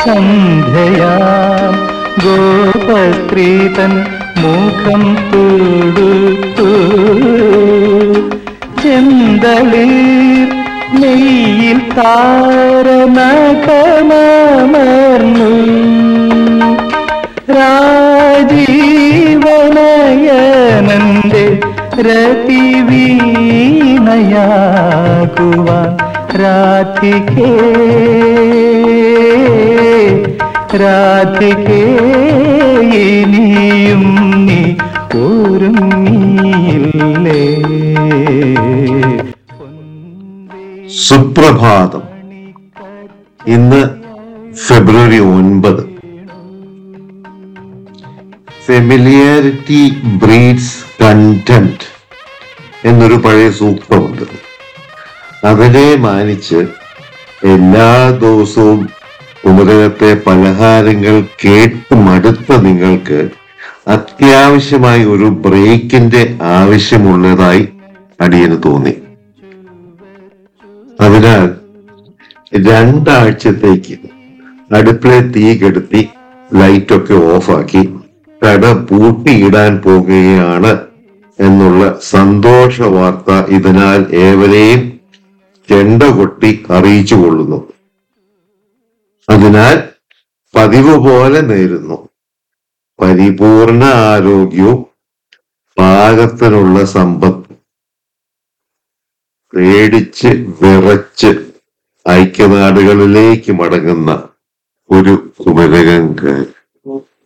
സന്ധ്യയാം ഗോപസ്ത്രീതൻ മുഖം തൊടുത്തു ചെന്തളിർ നെയ്യിൽ താരനകമർന്നു രാജീവനയനന്റെ രതിവീണയാകുവാൻ രാധികേ രാധികേ ഇനിയും നീ ഒരുങ്ങിയില്ലേ. സുപ്രഭാതം. ഇന്ന് ഫെബ്രുവരി 9. ഫെമിലിയാരിറ്റി ബ്രീഡ്സ് കണ്ടംപ്റ്റ് എന്നൊരു പഴയ സൂക്തമുണ്ട്. അതിനെ മാനിച്ച് എല്ലാ ദിവസവും കുമരകത്തെ പലഹാരങ്ങൾ കേട്ട് മടുത്ത നിങ്ങൾക്ക് അത്യാവശ്യമായി ഒരു ബ്രേക്കിന്റെ ആവശ്യമുള്ളതായി അടിയന് തോന്നി. അതിനാൽ 2 ആഴ്ചത്തേക്ക് അടുക്കളയിൽ തീ കെടുത്തി ലൈറ്റൊക്കെ ഓഫാക്കി കട പൂട്ടിയിടാൻ പോകുകയാണ് എന്നുള്ള സന്തോഷ വാർത്ത ഇതിനാൽ ഏവരെയും ചെണ്ട കൊട്ടി അറിയിച്ചു കൊള്ളുന്നു. അതിനാൽ പതിവ് പോലെ നേരുന്നു പരിപൂർണ ആരോഗ്യവും പാകത്തിനുള്ള സമ്പത്തും. പേടിച്ച് വിറച്ച് ഐക്യനാടുകളിലേക്ക് മടങ്ങുന്ന ഒരു കുമരകംകാരൻ.